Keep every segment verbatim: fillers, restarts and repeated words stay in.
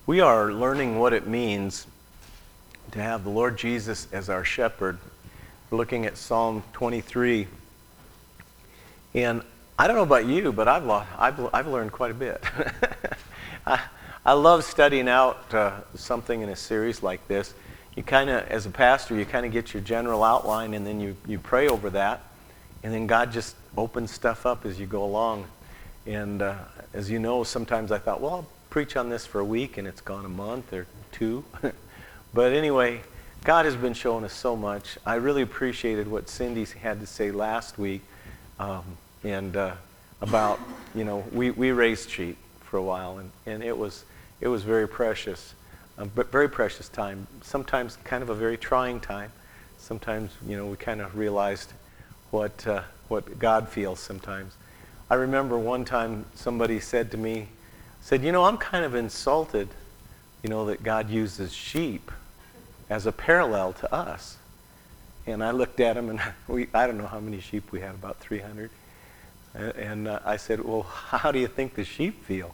We are learning what it means to have the Lord Jesus as our shepherd. We're looking at Psalm twenty-three. And I don't know about you, but I've, lo- I've, I've learned quite a bit. I, I love studying out uh, something in a series like this. You kind of, as a pastor, you kind of get your general outline, and then you, you pray over that. And then God just opens stuff up as you go along. And uh, as you know, sometimes I thought, well, I'll preach on this for a week, and it's gone a month or two. But anyway, God has been showing us so much. I really appreciated what Cindy had to say last week, um, and uh, about, you know, we, we raised sheep for a while, and, and it was it was very precious, uh, but very precious time. Sometimes kind of a very trying time. Sometimes, you know, we kind of realized what uh, what God feels sometimes. I remember one time somebody said to me, said, you know, I'm kind of insulted, you know, that God uses sheep as a parallel to us. And I looked at him, and we, I don't know how many sheep we had, about three hundred. And uh, I said, well, how do you think the sheep feel?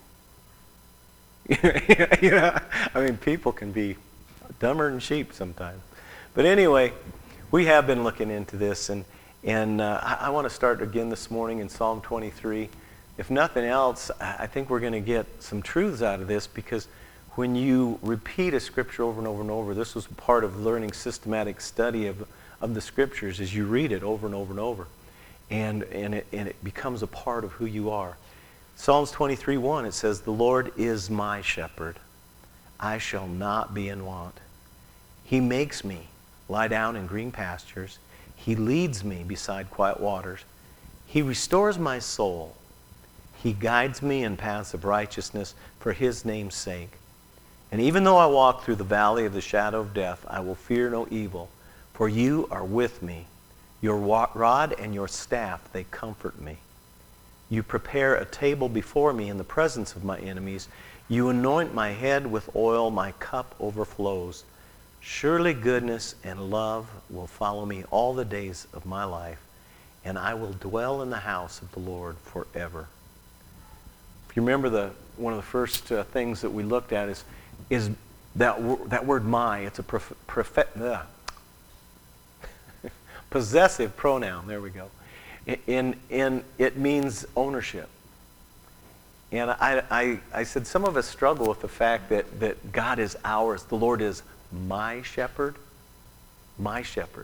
You know, I mean, people can be dumber than sheep sometimes. But anyway, we have been looking into this, and, and uh, I, I want to start again this morning in Psalm twenty-three. If nothing else, I think we're going to get some truths out of this, because when you repeat a scripture over and over and over, this was part of learning systematic study of, of the scriptures, as you read it over and over and over. And, and, it, and it becomes a part of who you are. Psalms twenty-three one, it says, the Lord is my shepherd. I shall not be in want. He makes me lie down in green pastures. He leads me beside quiet waters. He restores my soul. He guides me in paths of righteousness for his name's sake. And even though I walk through the valley of the shadow of death, I will fear no evil, for you are with me. Your rod and your staff, they comfort me. You prepare a table before me in the presence of my enemies. You anoint my head with oil, my cup overflows. Surely goodness and love will follow me all the days of my life, and I will dwell in the house of the Lord forever. If you remember, the one of the first uh, things that we looked at is, is that, wor- that word my. It's a prof- prof- uh, possessive pronoun. There we go. In, in, it means ownership. And I, I, I said some of us struggle with the fact that, that God is ours. The Lord is my shepherd. My shepherd.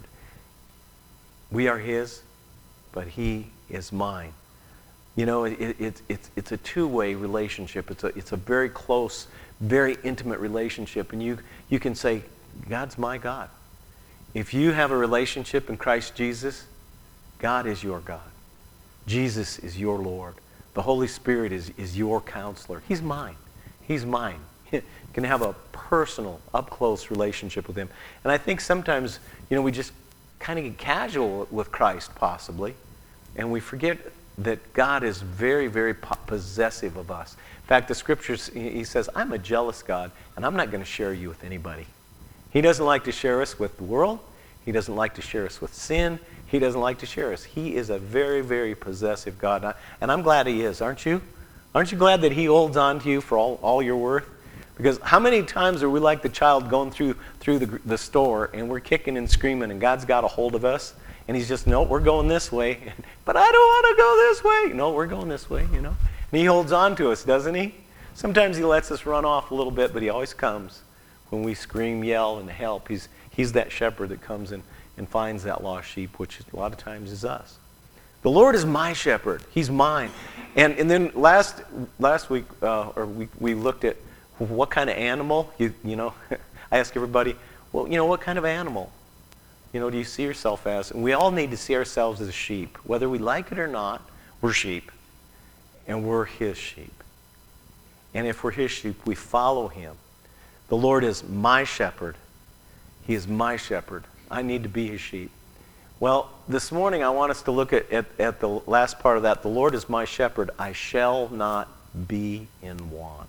We are his, but he is mine. You know, it, it, it's, it's a two-way relationship. It's a, it's a very close, very intimate relationship. And you, you can say, God's my God. If you have a relationship in Christ Jesus, God is your God. Jesus is your Lord. The Holy Spirit is, is your counselor. He's mine. He's mine. You can have a personal, up-close relationship with him. And I think sometimes, you know, we just kind of get casual with Christ, possibly, and we forget that God is very, very possessive of us. In fact, the scriptures, he says, I'm a jealous God, and I'm not going to share you with anybody. He doesn't like to share us with the world. He doesn't like to share us with sin. He doesn't like to share us. He is a very, very possessive God. And I'm glad he is, aren't you? Aren't you glad that he holds on to you for all, all your worth? Because how many times are we like the child going through, through the, the store, and we're kicking and screaming, and God's got a hold of us, and he's just, no, we're going this way. But I don't want to go this way. No, we're going this way, you know. And he holds on to us, doesn't he? Sometimes he lets us run off a little bit, but he always comes when we scream, yell, and help. He's, he's that shepherd that comes in and finds that lost sheep, which a lot of times is us. The Lord is my shepherd. He's mine. And and then last last week, uh, or we, we looked at what kind of animal, you you know, I ask everybody, well, you know, what kind of animal, you know, do you see yourself as? And we all need to see ourselves as sheep. Whether we like it or not, we're sheep. And we're his sheep. And if we're his sheep, we follow him. The Lord is my shepherd. He is my shepherd. I need to be his sheep. Well, this morning I want us to look at, at, at the last part of that. The Lord is my shepherd. I shall not be in want.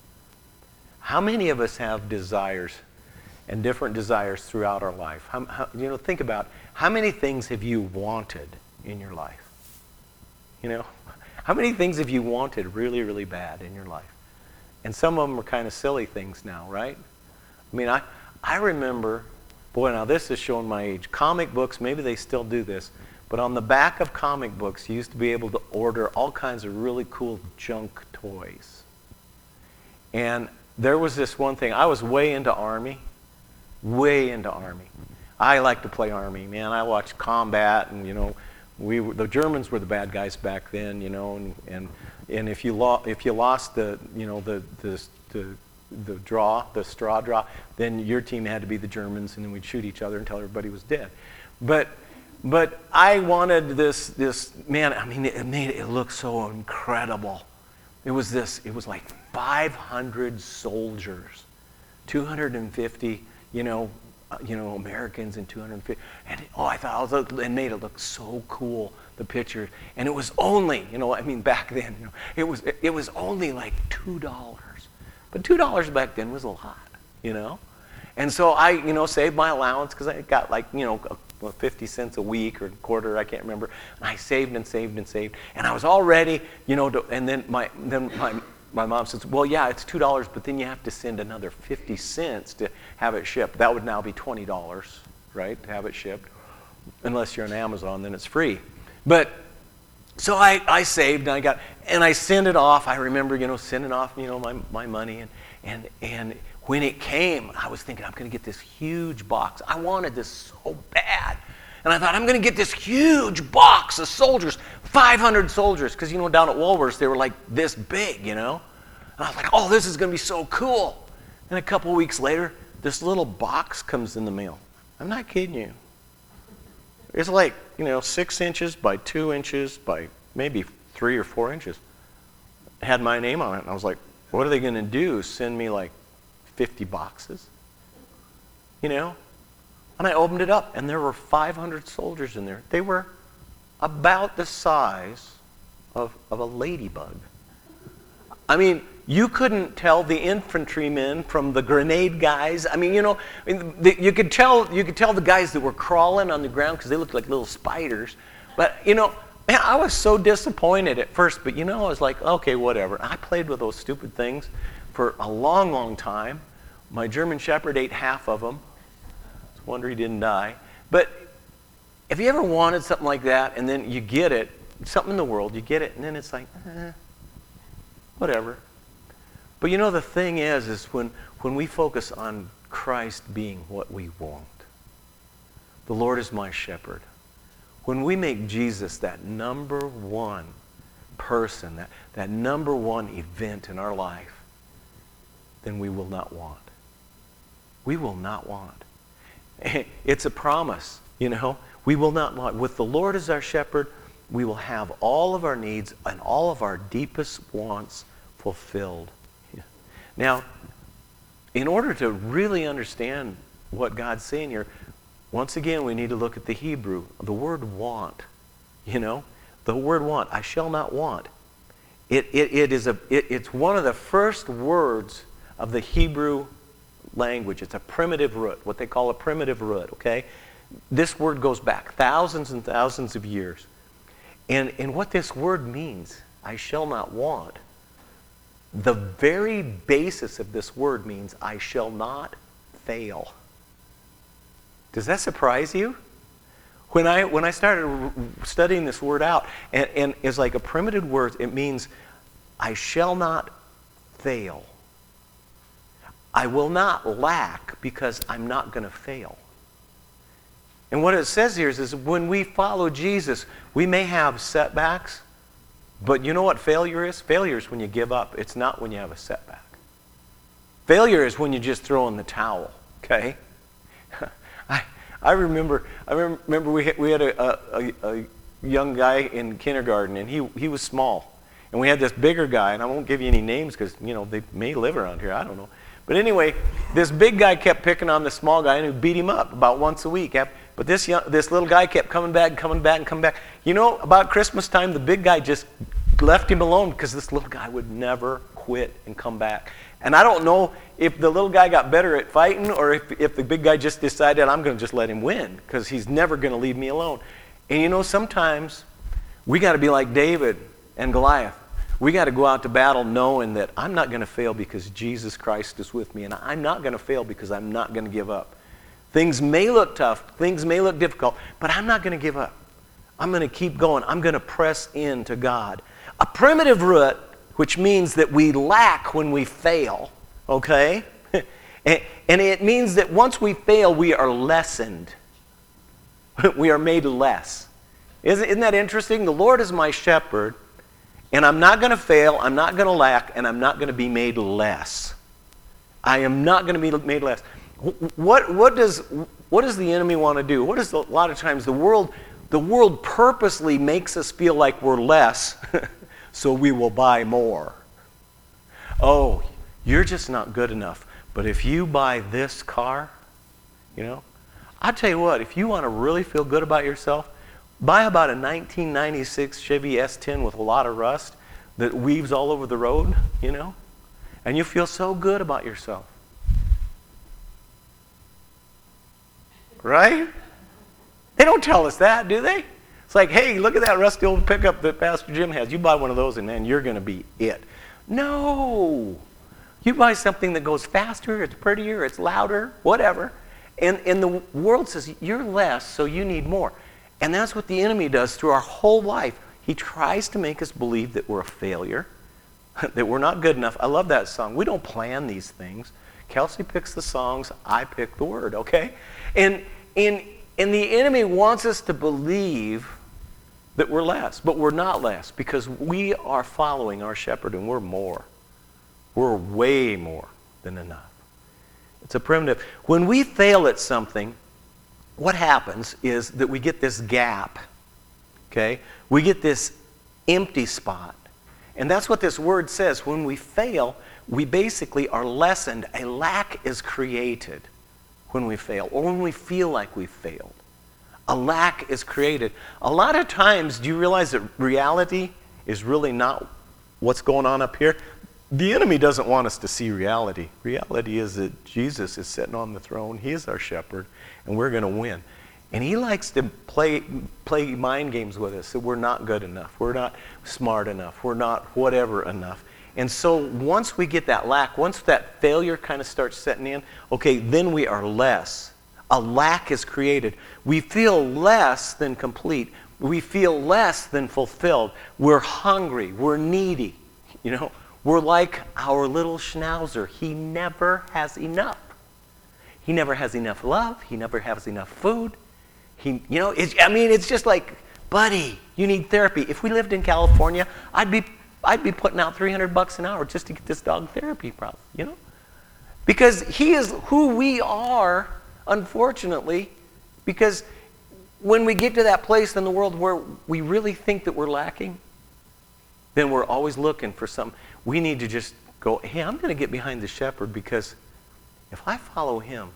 How many of us have desires and different desires throughout our life? How, how, you know, think about how many things have you wanted in your life? You know, how many things have you wanted really, really bad in your life? And some of them are kind of silly things now, right? I mean, I, I remember, boy, now this is showing my age. Comic books, maybe they still do this, but on the back of comic books, you used to be able to order all kinds of really cool junk toys. And there was this one thing. I was way into Army, way into Army. I like to play Army, man. I watched combat, and, you know, we were, the Germans were the bad guys back then, you know, and and, and if you lo- if you lost the, you know, the the the the draw, the straw draw, then your team had to be the Germans, and then we'd shoot each other until everybody was dead. But but I wanted this this man. I mean, it made it look so incredible. It was this. It was like five hundred soldiers, two hundred fifty, you know. Uh, you know, Americans and two hundred fifty, and oh, I thought, it was, and made it look so cool, the picture, and it was only, you know, I mean, back then, you know, it was it, it was only like two dollars, but two dollars back then was a lot, you know, and so I, you know, saved my allowance because I got like, you know, a, a fifty cents a week or a quarter, I can't remember, and I saved and saved and saved, and I was all ready, you know, to, and then my then my. My mom says, well, yeah, it's two dollars, but then you have to send another fifty cents to have it shipped. That would now be twenty dollars, right, to have it shipped. Unless you're on Amazon, then it's free. But, so I, I saved, and I got, and I sent it off. I remember, you know, sending off, you know, my, my money. And, and, and when it came, I was thinking, I'm going to get this huge box. I wanted this so bad. And I thought, I'm going to get this huge box of soldiers, five hundred soldiers. Because, you know, down at Woolworths, they were like this big, you know. And I was like, oh, this is going to be so cool. And a couple weeks later, this little box comes in the mail. I'm not kidding you. It's like, you know, six inches by two inches by maybe three or four inches. It had my name on it. And I was like, what are they going to do? Send me like fifty boxes? You know? And I opened it up, and there were five hundred soldiers in there. They were about the size of, of a ladybug. I mean, you couldn't tell the infantrymen from the grenade guys. I mean, you know, I mean, the, you could tell you could tell the guys that were crawling on the ground because they looked like little spiders. But, you know, man, I was so disappointed at first. But, you know, I was like, okay, whatever. I played with those stupid things for a long, long time. My German Shepherd ate half of them. Wonder he didn't die. But if you ever wanted something like that, and then you get it, something in the world, you get it, and then it's like, eh, whatever. But you know, the thing is, is when, when we focus on Christ being what we want, the Lord is my shepherd. When we make Jesus that number one person, that, that number one event in our life, then we will not want. We will not want. It's a promise, you know. We will not want. With the Lord as our shepherd, we will have all of our needs and all of our deepest wants fulfilled. Now, in order to really understand what God's saying here, once again, we need to look at the Hebrew, the word want. You know, the word want, I shall not want. It, it, it is a, it, it's one of the first words of the Hebrew language. It's a primitive root, what they call a primitive root, okay? This word goes back thousands and thousands of years. And, and what this word means, I shall not want, the very basis of this word means I shall not fail. Does that surprise you? When I, when I started studying this word out, and, and it's like a primitive word, it means I shall not fail. I will not lack because I'm not going to fail. And what it says here is, is when we follow Jesus, we may have setbacks, but you know what failure is? Failure is when you give up. It's not when you have a setback. Failure is when you just throw in the towel, okay? I, I remember I remember we had, we had a, a, a young guy in kindergarten, and he, he was small. And we had this bigger guy, and I won't give you any names because, you know, they may live around here. I don't know. But anyway, this big guy kept picking on the small guy, and he beat him up about once a week. But this young, this little guy kept coming back, coming back, and coming back. You know, about Christmas time, the big guy just left him alone because this little guy would never quit and come back. And I don't know if the little guy got better at fighting or if, if the big guy just decided, I'm going to just let him win because he's never going to leave me alone. And you know, sometimes we got to be like David and Goliath. We got to go out to battle knowing that I'm not going to fail because Jesus Christ is with me, and I'm not going to fail because I'm not going to give up. Things may look tough, things may look difficult, but I'm not going to give up. I'm going to keep going. I'm going to press into God. A primitive root, which means that we lack when we fail, okay? and, and it means that once we fail, we are lessened. We are made less. Isn't, isn't that interesting? The Lord is my shepherd, and I'm not going to fail, I'm not going to lack, and I'm not going to be made less. I am not going to be made less. What, what, does, what does the enemy want to do? What is the, a lot of times the world, the world purposely makes us feel like we're less so we will buy more. Oh, you're just not good enough. But if you buy this car, you know, I'll tell you what, if you want to really feel good about yourself, buy about a nineteen ninety-six Chevy S ten with a lot of rust that weaves all over the road, you know, and you feel so good about yourself. Right? They don't tell us that, do they? It's like, hey, look at that rusty old pickup that Pastor Jim has. You buy one of those and man, you're going to be it. No. You buy something that goes faster, it's prettier, it's louder, whatever. And, and the world says, you're less, so you need more. And that's what the enemy does through our whole life. He tries to make us believe that we're a failure, that we're not good enough. I love that song. We don't plan these things. Kelsey picks the songs, I pick the word, okay? And, and, and the enemy wants us to believe that we're less, but we're not less because we are following our shepherd and we're more. We're way more than enough. It's a primitive. When we fail at something, what happens is that we get this gap, okay? We get this empty spot. And that's what this word says. When we fail, we basically are lessened. A lack is created when we fail, or when we feel like we've failed. A lack is created. A lot of times, do you realize that reality is really not what's going on up here? The enemy doesn't want us to see reality. Reality is that Jesus is sitting on the throne. He is our shepherd, and we're going to win. And he likes to play play mind games with us that we're not good enough. We're not smart enough. We're not whatever enough. And so once we get that lack, once that failure kind of starts setting in, okay, then we are less. A lack is created. We feel less than complete. We feel less than fulfilled. We're hungry. We're needy. You know, we're like our little schnauzer. He never has enough. He never has enough love. He never has enough food. He, you know, it's, I mean, it's just like, buddy, you need therapy. If we lived in California, I'd be, I'd be putting out three hundred bucks an hour just to get this dog therapy, probably, you know? Because he is who we are, unfortunately, because when we get to that place in the world where we really think that we're lacking, then we're always looking for some. We need to just go, hey, I'm going to get behind the shepherd because if I follow him,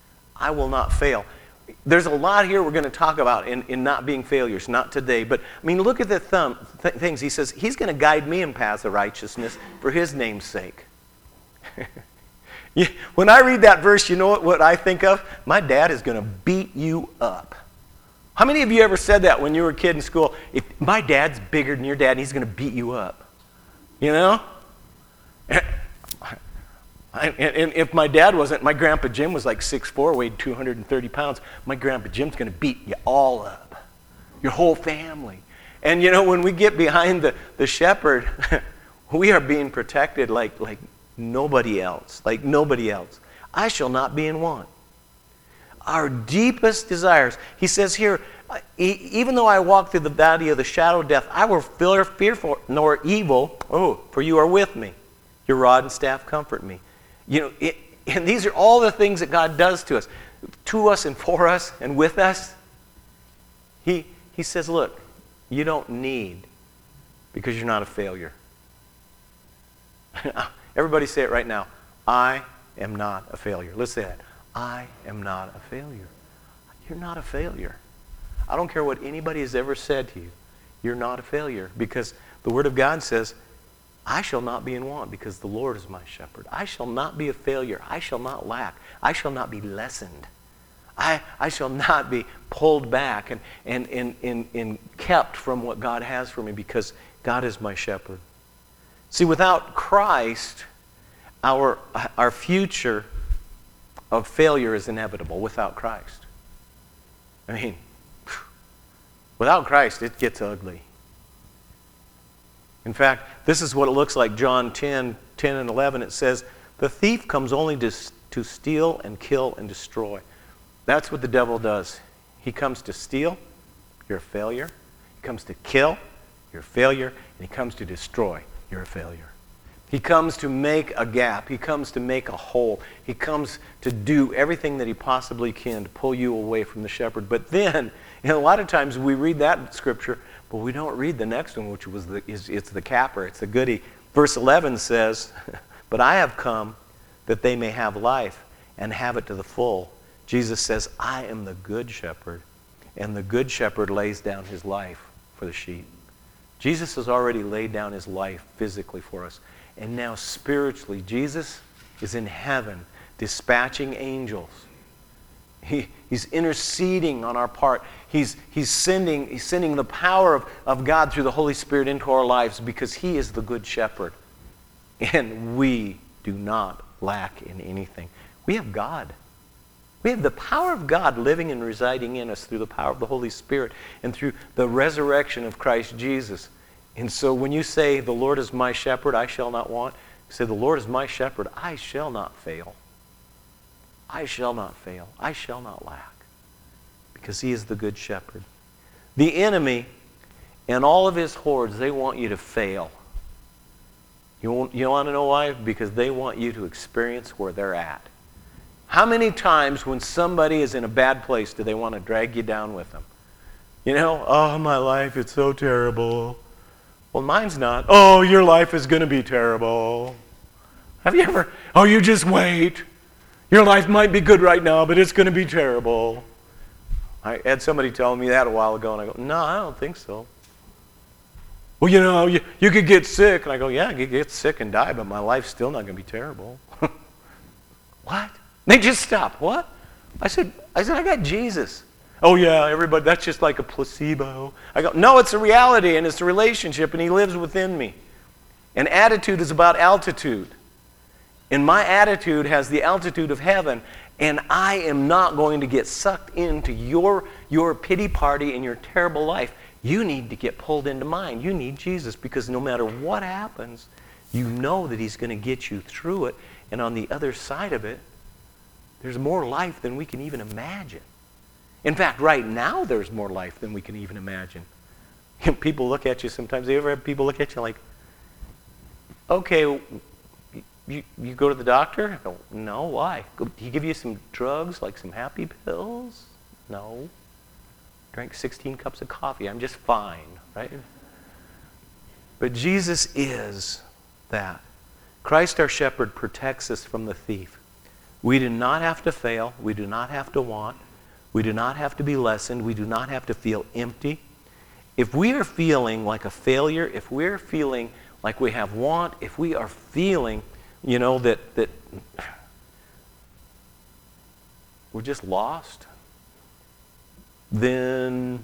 I will not fail. There's a lot here we're going to talk about in, in not being failures, not today. But, I mean, look at the thumb, th- things. He says, he's going to guide me in paths of righteousness for his name's sake. Yeah, when I read that verse, you know what, what I think of? My dad is going to beat you up. How many of you ever said that when you were a kid in school? If my dad's bigger than your dad, and he's going to beat you up. You know? And, and if my dad wasn't, my grandpa Jim was like six foot four, weighed two hundred thirty pounds. My grandpa Jim's going to beat you all up. Your whole family. And you know, when we get behind the, the shepherd, we are being protected like, like nobody else. Like nobody else. I shall not be in want. Our deepest desires. He says here, even though I walk through the valley of the shadow of death, I will fear fearful nor evil. Oh, for you are with me. Your rod and staff comfort me. You know, it, and these are all the things that God does to us, to us and for us and with us. He, he says, look, you don't need because you're not a failure. Everybody say it right now. I am not a failure. Let's say that. I am not a failure. You're not a failure. I don't care what anybody has ever said to you. You're not a failure because the Word of God says, I shall not be in want because the Lord is my shepherd. I shall not be a failure. I shall not lack. I shall not be lessened. I, I shall not be pulled back and, and, and, and, and kept from what God has for me because God is my shepherd. See, without Christ, our, our future of failure is inevitable without Christ. I mean, without Christ, it gets ugly. In fact, this is what it looks like. John ten, ten and eleven, it says, the thief comes only to, to steal and kill and destroy. That's what the devil does. He comes to steal, you're a failure. He comes to kill, you're a failure. And he comes to destroy, you're a failure. He comes to make a gap. He comes to make a hole. He comes to do everything that he possibly can to pull you away from the shepherd. But then, and a lot of times we read that scripture, but we don't read the next one, which was the, is, it's the capper, it's the goodie. Verse eleven says, but I have come that they may have life and have it to the full. Jesus says, I am the good shepherd, and the good shepherd lays down his life for the sheep. Jesus has already laid down his life physically for us. And now spiritually, Jesus is in heaven dispatching angels. He, he's interceding on our part. He's, he's, sending, he's sending the power of, of God through the Holy Spirit into our lives because he is the good shepherd. And we do not lack in anything. We have God. We have the power of God living and residing in us through the power of the Holy Spirit and through the resurrection of Christ Jesus. And so when you say, the Lord is my shepherd, I shall not want, you say, the Lord is my shepherd, I shall not fail. I shall not fail. I shall not lack. Because he is the good shepherd. The enemy and all of his hordes, they want you to fail. You want, you want to know why? Because they want you to experience where they're at. How many times when somebody is in a bad place do they want to drag you down with them? You know, oh, my life, it's so terrible. Well, mine's not. Oh, your life is going to be terrible. Have you ever, oh, you just wait. Your life might be good right now, but it's going to be terrible. I had somebody tell me that a while ago, and I go, no, I don't think so. Well, you know, you, you could get sick. And I go, yeah, I could get sick and die, but my life's still not going to be terrible. What? They just stopped. What? I said, I said, I got Jesus. Oh, yeah, everybody, that's just like a placebo. I go, no, it's a reality, and it's a relationship, and he lives within me. And attitude is about altitude. And my attitude has the altitude of heaven, and I am not going to get sucked into your, your pity party and your terrible life. You need to get pulled into mine. You need Jesus, because no matter what happens, you know that he's going to get you through it. And on the other side of it, there's more life than we can even imagine. In fact, right now there's more life than we can even imagine. People look at you sometimes. You ever have people look at you like, okay, you, you go to the doctor? I go, no, why? Did he give you some drugs, like some happy pills? No. Drank sixteen cups of coffee. I'm just fine, right? But Jesus is that. Christ our shepherd protects us from the thief. We do not have to fail. We do not have to want. We do not have to be lessened. We do not have to feel empty. If we are feeling like a failure, if we're feeling like we have want, if we are feeling, you know, that, that we're just lost, then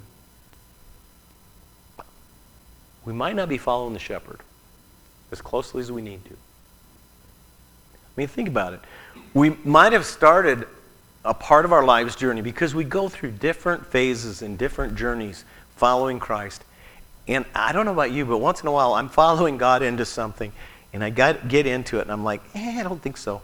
we might not be following the shepherd as closely as we need to. I mean, think about it. We might have started a part of our life's journey because we go through different phases and different journeys following Christ. And I don't know about you, but once in a while I'm following God into something and I got, get into it and I'm like, eh, I don't think so.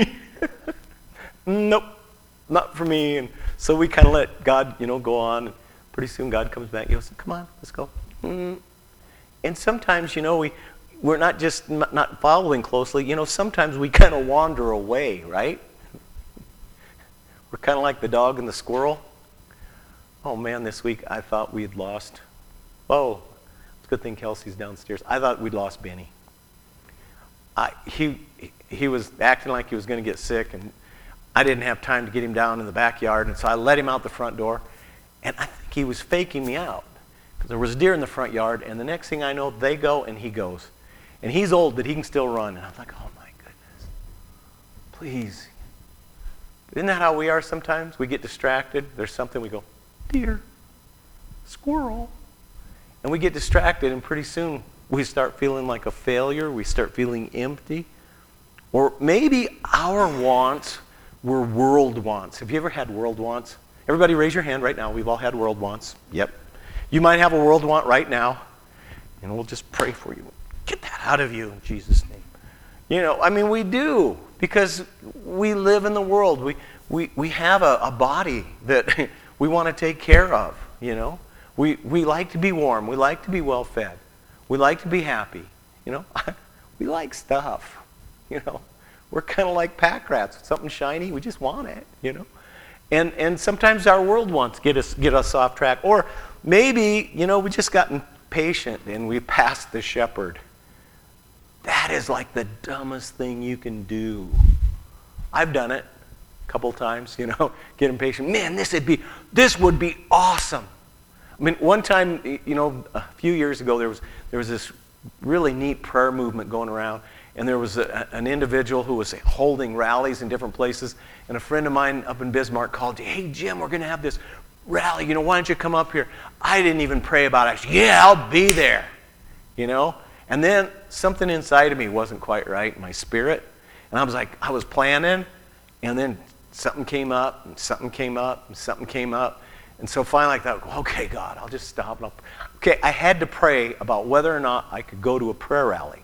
Nope, not for me. And so we kind of let God, you know, go on. And pretty soon God comes back and goes, come on, let's go. Mm. And sometimes, you know, we, we're not just not following closely. You know, sometimes we kind of wander away, right? We're kind of like the dog and the squirrel. Oh man, this week I thought we had lost. Oh, it's a good thing Kelsey's downstairs. I thought we'd lost Benny. I, he he was acting like he was going to get sick, and I didn't have time to get him down in the backyard, and so I let him out the front door, and I think he was faking me out because there was deer in the front yard, and the next thing I know, they go and he goes, and he's old, but he can still run, and I'm like, oh my goodness, please. Isn't that how we are sometimes? We get distracted. There's something, we go, deer, squirrel. And we get distracted, and pretty soon We start feeling like a failure. We start feeling empty. Or maybe our wants were world wants. Have you ever had world wants? Everybody raise your hand right now. We've all had world wants. Yep. You might have a world want right now, and we'll just pray for you. Get that out of you in Jesus' name. You know, I mean, we do, because we live in the world. We we, we have a, a body that we want to take care of, you know. We, we like to be warm. We like to be well fed. We like to be happy, you know. We like stuff, you know. We're kind of like pack rats. Something shiny, we just want it, you know. And and sometimes our world wants get us get us off track. Or maybe, you know, we just gotten patient and we passed the shepherd. That is like the dumbest thing you can do. I've done it a couple times, you know, get impatient. Man, this would be this would be awesome. I mean, one time, you know, a few years ago, there was there was this really neat prayer movement going around, and there was a, an individual who was holding rallies in different places, and a friend of mine up in Bismarck called, "Hey, Jim, we're going to have this rally. You know, why don't you come up here?" I didn't even pray about it. I said, "Yeah, I'll be there," you know. And then something inside of me wasn't quite right, my spirit, and I was like, I was planning, and then something came up, and something came up, and something came up. And so finally I thought, okay, God, I'll just stop. And I'll... Okay, I had to pray about whether or not I could go to a prayer rally.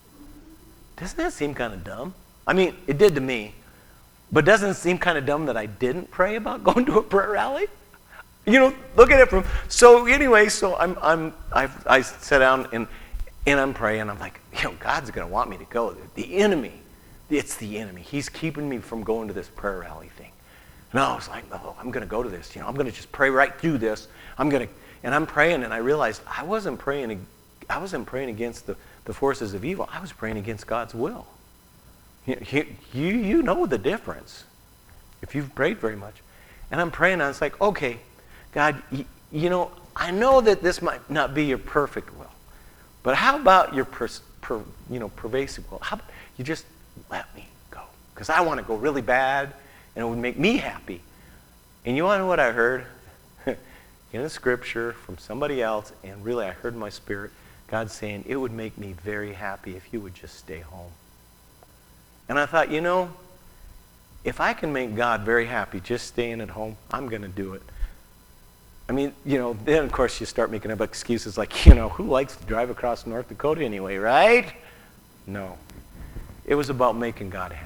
Doesn't that seem kind of dumb? I mean, it did to me. But doesn't it seem kind of dumb that I didn't pray about going to a prayer rally? You know, look at it from... So anyway, so I'm, I'm, I've, I sat down and, and I'm praying. I'm like, you know, God's going to want me to go. The enemy, it's the enemy. He's keeping me from going to this prayer rally thing. And I was like, oh, I'm going to go to this. You know, I'm going to just pray right through this. I'm going to, and I'm praying, and I realized I wasn't praying. I wasn't praying against the, the forces of evil. I was praying against God's will. You, you, you know the difference if you've prayed very much. And I'm praying, and I was like, okay, God, you, you know, I know that this might not be your perfect will, but how about your per, per, you know, pervasive will? How about you just let me go? Because I want to go really bad. And it would make me happy. And you want to know what I heard? In the scripture from somebody else, and really I heard in my spirit, God saying, it would make me very happy if you would just stay home. And I thought, you know, if I can make God very happy just staying at home, I'm going to do it. I mean, you know, then of course you start making up excuses like, you know, who likes to drive across North Dakota anyway, right? No. It was about making God happy.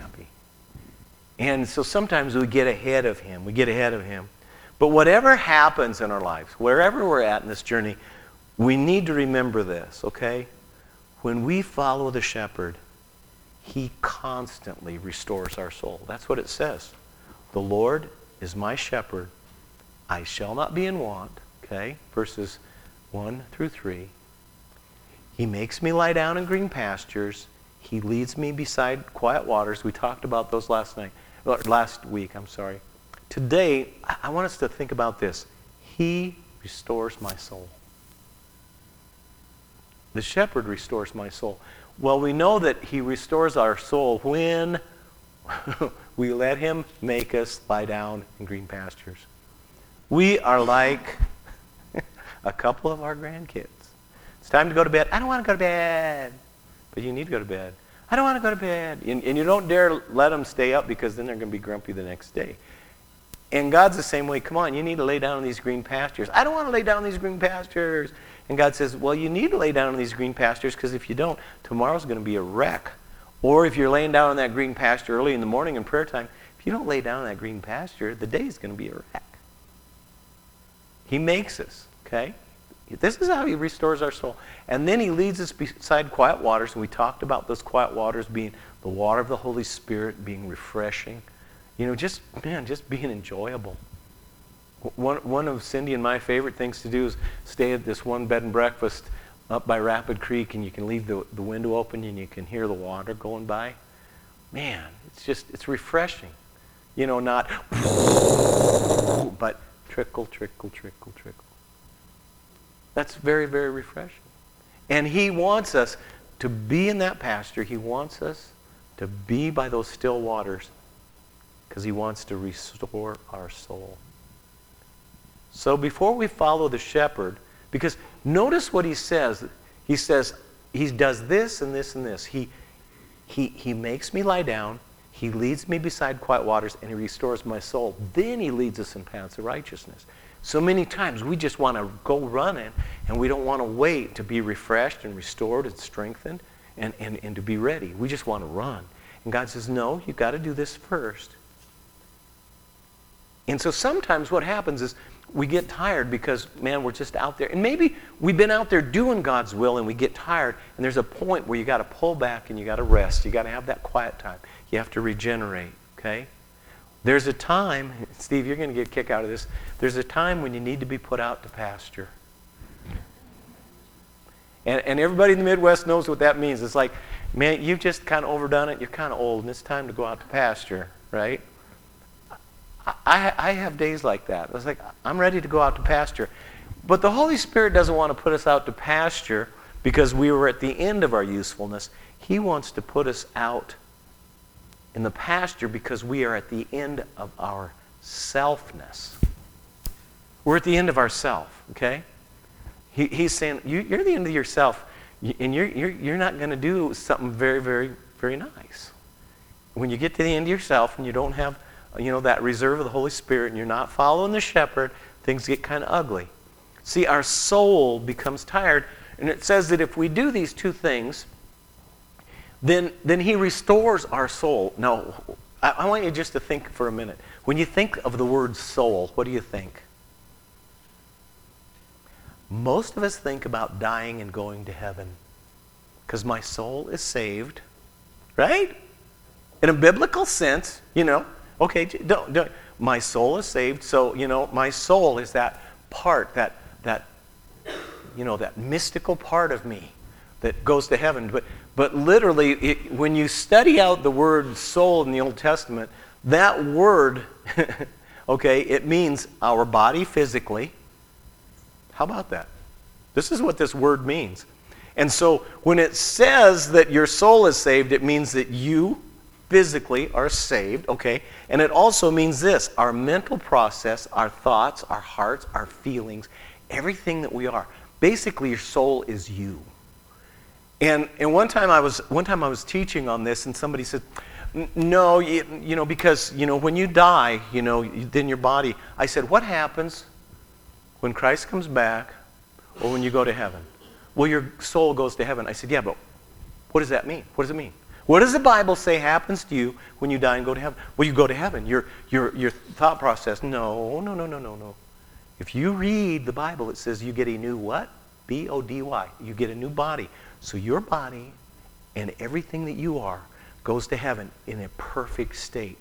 And so sometimes we get ahead of him. We get ahead of him. But whatever happens in our lives, wherever we're at in this journey, we need to remember this, okay? When we follow the shepherd, he constantly restores our soul. That's what it says. The Lord is my shepherd. I shall not be in want, okay? Verses one through three. He makes me lie down in green pastures. He leads me beside quiet waters. We talked about those last night. Last week, I'm sorry. Today, I want us to think about this. He restores my soul. The shepherd restores my soul. Well, we know that he restores our soul when we let him make us lie down in green pastures. We are like a couple of our grandkids. It's time to go to bed. I don't want to go to bed. But you need to go to bed. I don't want to go to bed. And, and you don't dare let them stay up because then they're going to be grumpy the next day. And God's the same way. Come on, you need to lay down in these green pastures. I don't want to lay down in these green pastures. And God says, well, you need to lay down in these green pastures because if you don't, tomorrow's going to be a wreck. Or if you're laying down in that green pasture early in the morning in prayer time, if you don't lay down in that green pasture, the day's going to be a wreck. He makes us, okay? This is how he restores our soul. And then he leads us beside quiet waters. And we talked about those quiet waters being the water of the Holy Spirit, being refreshing. You know, just, man, just being enjoyable. One, one of Cindy and my favorite things to do is stay at this one bed and breakfast up by Rapid Creek, and you can leave the, the window open and you can hear the water going by. Man, it's just, it's refreshing. You know, not, but trickle, trickle, trickle, trickle. That's very, very refreshing. And he wants us to be in that pasture. He wants us to be by those still waters because he wants to restore our soul. So before we follow the shepherd, because notice what he says. He says, he does this and this and this. He, he, he makes me lie down. He leads me beside quiet waters, and he restores my soul. Then he leads us in paths of righteousness. So many times we just want to go running, and we don't want to wait to be refreshed and restored and strengthened and, and, and to be ready. We just want to run. And God says, no, you've got to do this first. And so sometimes what happens is we get tired because, man, we're just out there. And maybe we've been out there doing God's will and we get tired, and there's a point where you got to pull back and you got to rest. You got to have that quiet time. You have to regenerate, okay? There's a time, Steve, you're going to get a kick out of this. There's a time when you need to be put out to pasture. And, and everybody in the Midwest knows what that means. It's like, man, you've just kind of overdone it. You're kind of old, and it's time to go out to pasture, right? I, I have days like that. It's like, I'm ready to go out to pasture. But the Holy Spirit doesn't want to put us out to pasture because we were at the end of our usefulness. He wants to put us out in the pasture because we are at the end of our selfness. We're at the end of ourself, okay? He, he's saying, you, you're the end of yourself, and you're, you're, you're not going to do something very, very, very nice. When you get to the end of yourself and you don't have, you know, that reserve of the Holy Spirit and you're not following the shepherd, things get kind of ugly. See, our soul becomes tired, and it says that if we do these two things, then, then he restores our soul. Now, I, I want you just to think for a minute. When you think of the word soul, what do you think? Most of us think about dying and going to heaven because my soul is saved, right? In a biblical sense, you know, okay, don't, don't, my soul is saved, so, you know, my soul is that part, that, that, you know, that mystical part of me that goes to heaven. But, but literally, it, when you study out the word soul in the Old Testament, that word, okay, it means our body physically. How about that? This is what this word means. And so when it says that your soul is saved, it means that you physically are saved, okay? And it also means this, our mental process, our thoughts, our hearts, our feelings, everything that we are. Basically, your soul is you. And and one time I was one time I was teaching on this, and somebody said, no, you, you know, because, you know, when you die, you know, then your body. I said, what happens when Christ comes back or when you go to heaven? Well, your soul goes to heaven. I said, yeah, but what does that mean? What does it mean? What does the Bible say happens to you when you die and go to heaven? Well, you go to heaven. Your, your, your thought process, no, no, no, no, no, no. If you read the Bible, it says you get a new what? B O D Y. You get a new body. So your body and everything that you are goes to heaven in a perfect state.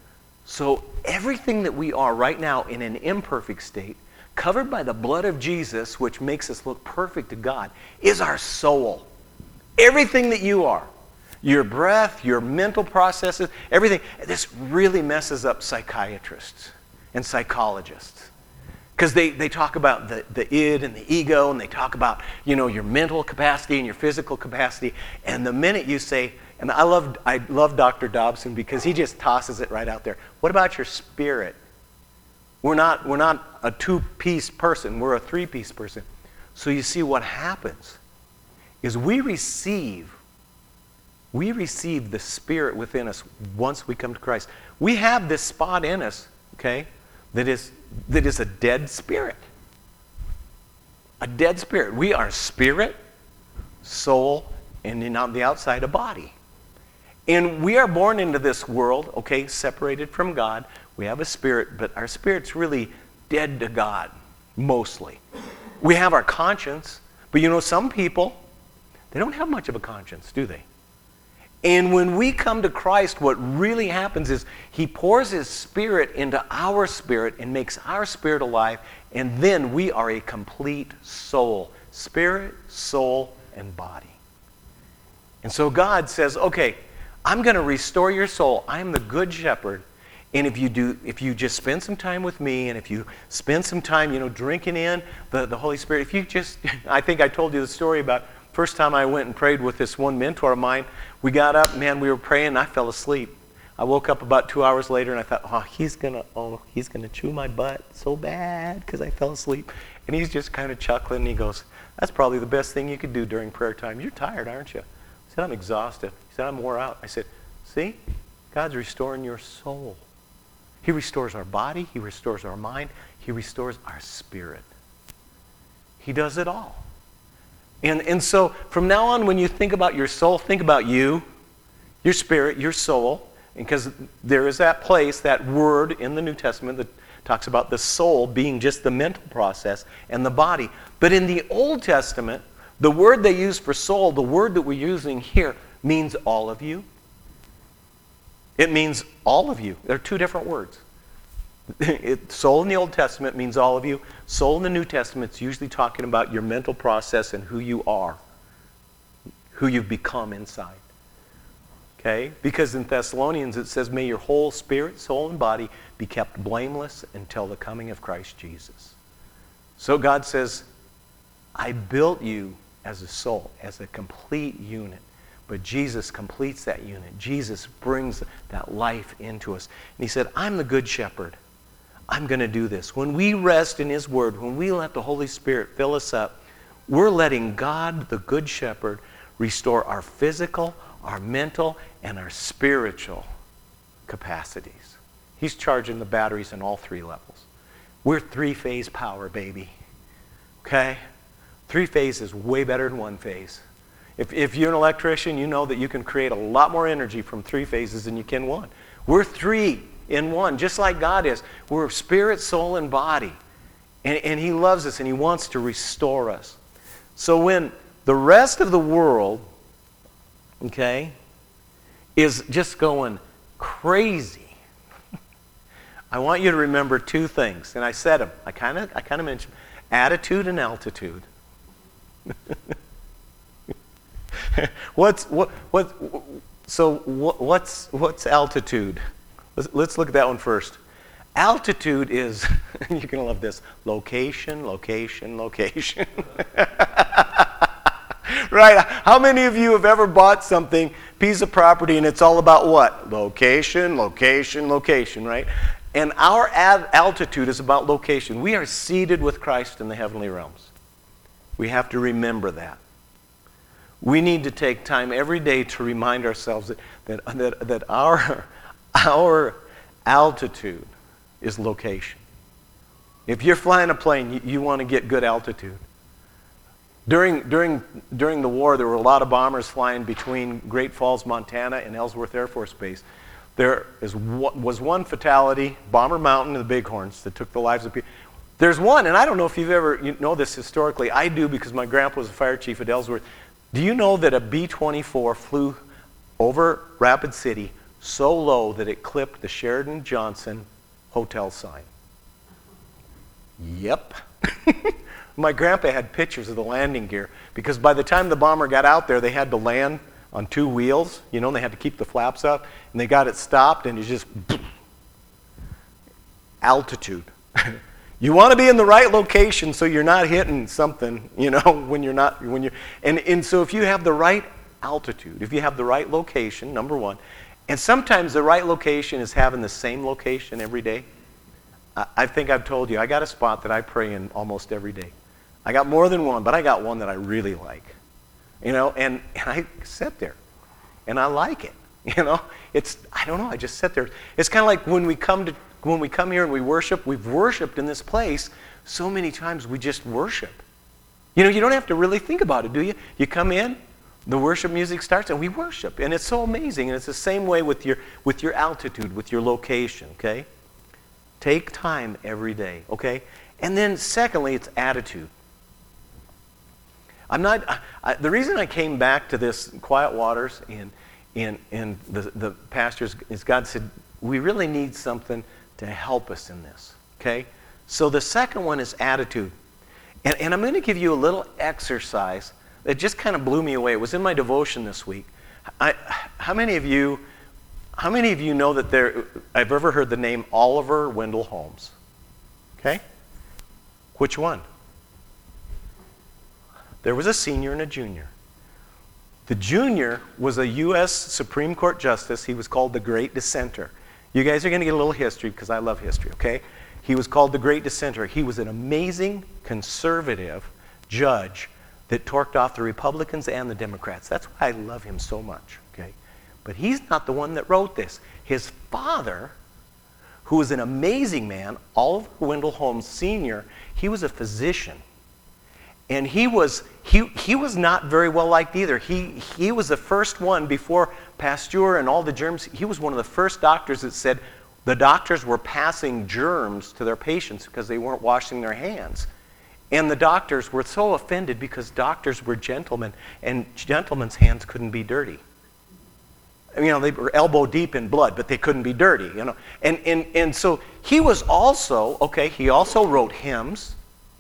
So everything that we are right now in an imperfect state, covered by the blood of Jesus, which makes us look perfect to God, is our soul. Everything that you are. Your breath, your mental processes, everything. This really messes up psychiatrists and psychologists. Because they, they talk about the, the id and the ego, and they talk about, you know, your mental capacity and your physical capacity. And the minute you say, and I love, I love Doctor Dobson because he just tosses it right out there. What about your spirit? We're not, we're not a two-piece person. We're a three-piece person. So you see what happens is we receive We receive the Spirit within us once we come to Christ. We have this spot in us, okay, that is that is a dead spirit. A dead spirit. We are spirit, soul, and then on the outside a body. And we are born into this world, okay, separated from God. We have a spirit, but our spirit's really dead to God, mostly. We have our conscience, but you know, some people, they don't have much of a conscience, do they? And when we come to Christ, what really happens is He pours His Spirit into our spirit and makes our spirit alive, and then we are a complete soul. Spirit, soul, and body. And so God says, okay, I'm going to restore your soul. I am the good shepherd. And if you do, if you just spend some time with me, and if you spend some time, you know, drinking in the, the Holy Spirit, if you just, I think I told you the story about first time I went and prayed with this one mentor of mine. We got up, man, we were praying, and I fell asleep. I woke up about two hours later and I thought, oh, he's gonna, oh, he's gonna chew my butt so bad because I fell asleep. And he's just kind of chuckling and he goes, that's probably the best thing you could do during prayer time. You're tired, aren't you? I said, I'm exhausted. He said, I'm wore out. I said, see, God's restoring your soul. He restores our body. He restores our mind. He restores our spirit. He does it all. And, and so from now on, when you think about your soul, think about you, your spirit, your soul, because there is that place, that word in the New Testament that talks about the soul being just the mental process and the body. But in the Old Testament, the word they use for soul, the word that we're using here, means all of you. It means all of you. They're two different words. It, soul in the Old Testament means all of you. Soul in the New Testament is usually talking about your mental process and who you are, who you've become inside. Okay? Because in Thessalonians it says, may your whole spirit, soul, and body be kept blameless until the coming of Christ Jesus. So God says, I built you as a soul, as a complete unit. But Jesus completes that unit. Jesus brings that life into us. And he said, I'm the good shepherd. I'm going to do this. When we rest in his word, when we let the Holy Spirit fill us up, we're letting God, the good shepherd, restore our physical, our mental, and our spiritual capacities. He's charging the batteries in all three levels. We're three-phase power, baby. Okay? Three-phase is way better than one phase. If, if you're an electrician, you know that you can create a lot more energy from three phases than you can one. We're three in one, just like God is. We're spirit, soul, and body. And, and he loves us, and he wants to restore us. So when the rest of the world, okay, is just going crazy, I want you to remember two things. And I said them. I kind of I kind of mentioned attitude and altitude. what's what what so what, what's what's altitude? Let's, let's look at that one first. Altitude is, you're going to love this, location, location, location. Right? How many of you have ever bought something, piece of property, and it's all about what? Location, location, location, right? And our ad- altitude is about location. We are seated with Christ in the heavenly realms. We have to remember that. We need to take time every day to remind ourselves that, that, that, that our, our altitude is location. If you're flying a plane, you, you want to get good altitude. During, during, during the war, there were a lot of bombers flying between Great Falls, Montana, and Ellsworth Air Force Base. There is, was one fatality, Bomber Mountain and the Bighorns, that took the lives of people. There's one, and I don't know if you've ever you know this historically. I do because my grandpa was a fire chief at Ellsworth. Do you know that a B twenty-four flew over Rapid City so low that it clipped the Sheridan Johnson hotel sign? Yep. My grandpa had pictures of the landing gear because by the time the bomber got out there, they had to land on two wheels, you know, and they had to keep the flaps up, and they got it stopped, and it's just altitude. You want to be in the right location so you're not hitting something, you know, when you're not, when you're, and, and so if you have the right altitude, if you have the right location, number one, and sometimes the right location is having the same location every day. I, I think I've told you, I got a spot that I pray in almost every day. I got more than one, but I got one that I really like, you know, and, and I sit there, and I like it, you know. It's, I don't know, I just sit there. It's kind of like when we come to When we come here and we worship, we've worshiped in this place so many times we just worship. You know, you don't have to really think about it, do you? You come in, the worship music starts, and we worship. And it's so amazing. And it's the same way with your with your altitude, with your location, okay? Take time every day, okay? And then secondly, it's attitude. I'm not, I, I, the reason I came back to this Quiet Waters and, and, and the, the pastors is God said, we really need something to help us in this, okay? So the second one is attitude. And, and I'm going to give you a little exercise that just kind of blew me away. It was in my devotion this week. I, how many of you, how many of you know that there, I've ever heard the name Oliver Wendell Holmes? Okay? Which one? There was a senior and a junior. The junior was a U S Supreme Court justice. He was called the Great Dissenter. You guys are going to get a little history because I love history, okay? He was called the Great Dissenter. He was an amazing conservative judge that torqued off the Republicans and the Democrats. That's why I love him so much, okay? But he's not the one that wrote this. His father, who was an amazing man, Oliver Wendell Holmes Senior, he was a physician. And he was he he was not very well liked either. He he was the first one before Pasteur and all the germs. He was one of the first doctors that said the doctors were passing germs to their patients because they weren't washing their hands. And the doctors were so offended because doctors were gentlemen, and gentlemen's hands couldn't be dirty. You know, they were elbow deep in blood, but they couldn't be dirty, you know. And and and so he was also, okay, he also wrote hymns.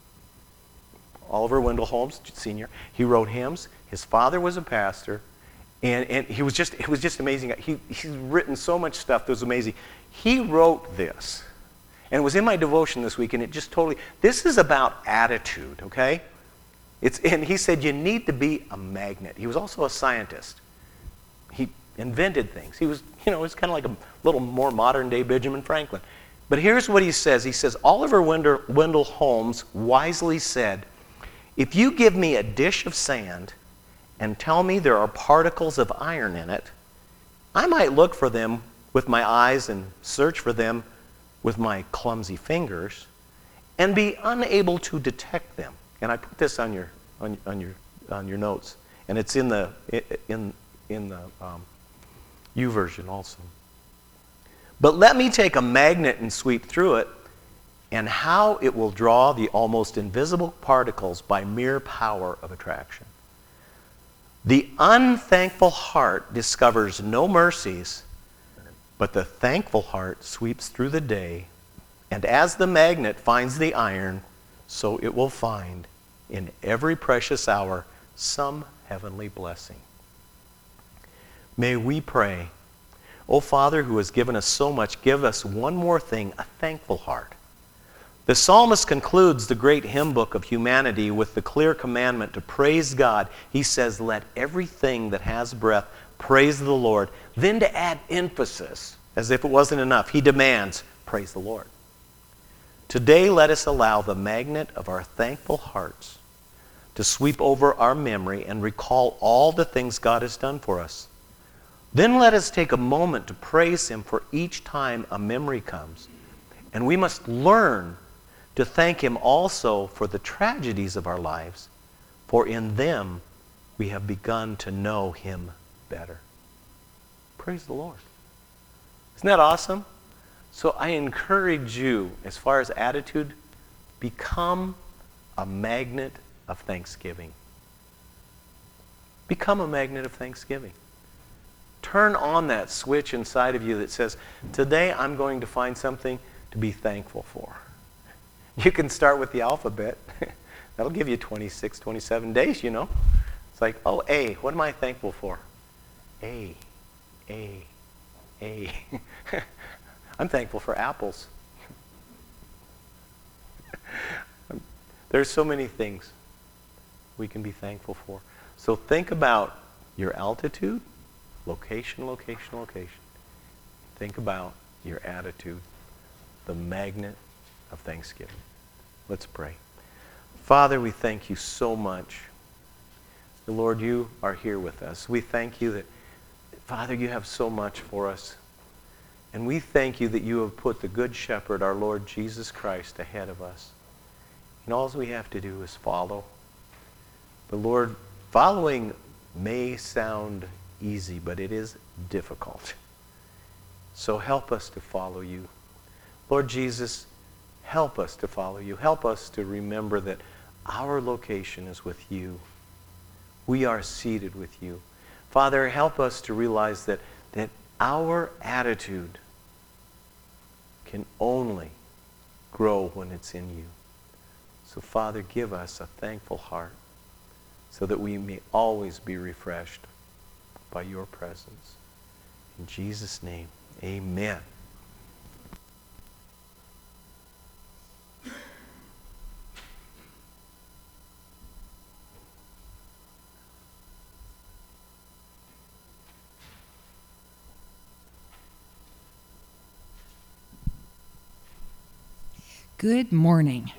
Oliver Wendell Holmes Senior He wrote hymns. His father was a pastor, and, and he was just it was just amazing. He he's written so much stuff that was amazing. He wrote this, and it was in my devotion this week, and it just totally. This is about attitude, okay? It's and he said you need to be a magnet. He was also a scientist. He invented things. He was you know he was kind of like a little more modern day Benjamin Franklin. But here's what he says. He says Oliver Wendell, Wendell Holmes wisely said, if you give me a dish of sand and tell me there are particles of iron in it, I might look for them with my eyes and search for them with my clumsy fingers and be unable to detect them. And I put this on your on, on your on your notes, and it's in the in in the um, U version also. But let me take a magnet and sweep through it, and how it will draw the almost invisible particles by mere power of attraction. The unthankful heart discovers no mercies, but the thankful heart sweeps through the day, and as the magnet finds the iron, so it will find in every precious hour some heavenly blessing. May we pray, O Father, who has given us so much, give us one more thing, a thankful heart. The psalmist concludes the great hymn book of humanity with the clear commandment to praise God. He says, let everything that has breath praise the Lord. Then to add emphasis, as if it wasn't enough, he demands, praise the Lord. Today, let us allow the magnet of our thankful hearts to sweep over our memory and recall all the things God has done for us. Then let us take a moment to praise Him for each time a memory comes. And we must learn to thank Him also for the tragedies of our lives, for in them we have begun to know Him better. Praise the Lord. Isn't that awesome? So I encourage you, as far as attitude, become a magnet of thanksgiving. Become a magnet of thanksgiving. Turn on that switch inside of you that says, today I'm going to find something to be thankful for. You can start with the alphabet. That'll give you twenty-six, twenty-seven days, you know. It's like, oh, A, what am I thankful for? A, A, A. I'm thankful for apples. There's so many things we can be thankful for. So think about your altitude, location, location, location. Think about your attitude, the magnet of thanksgiving. Let's pray. Father, we thank you so much. Lord, you are here with us. We thank you that, Father, you have so much for us. And we thank you that you have put the Good Shepherd, our Lord Jesus Christ, ahead of us. And all we have to do is follow. But Lord, following may sound easy, but it is difficult. So help us to follow you. Lord Jesus, help us to follow you. Help us to remember that our location is with you. We are seated with you. Father, help us to realize that, that our attitude can only grow when it's in you. So, Father, give us a thankful heart so that we may always be refreshed by your presence. In Jesus' name, amen. Good morning.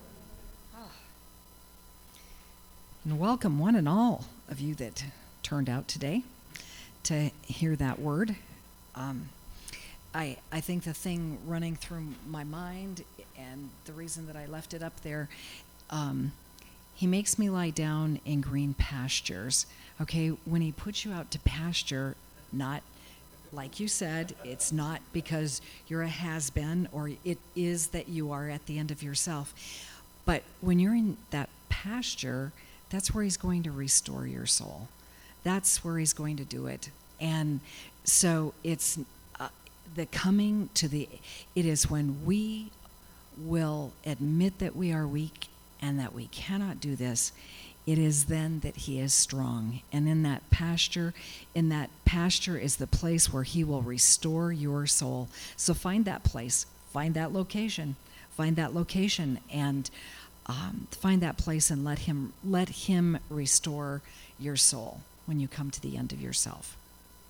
And welcome, one and all of you that turned out today to hear that word. Um, I, I think the thing running through my mind, and the reason that I left it up there, um, he makes me lie down in green pastures. Okay, when he puts you out to pasture, not like you said, it's not because you're a has-been, or it is that you are at the end of yourself. But when you're in that pasture, that's where he's going to restore your soul. That's where he's going to do it. And so it's uh, the coming to the, it is when we will admit that we are weak and that we cannot do this, it is then that he is strong. And in that pasture, in that pasture is the place where he will restore your soul. So find that place, find that location, find that location, and um, find that place, and let him let him restore your soul when you come to the end of yourself.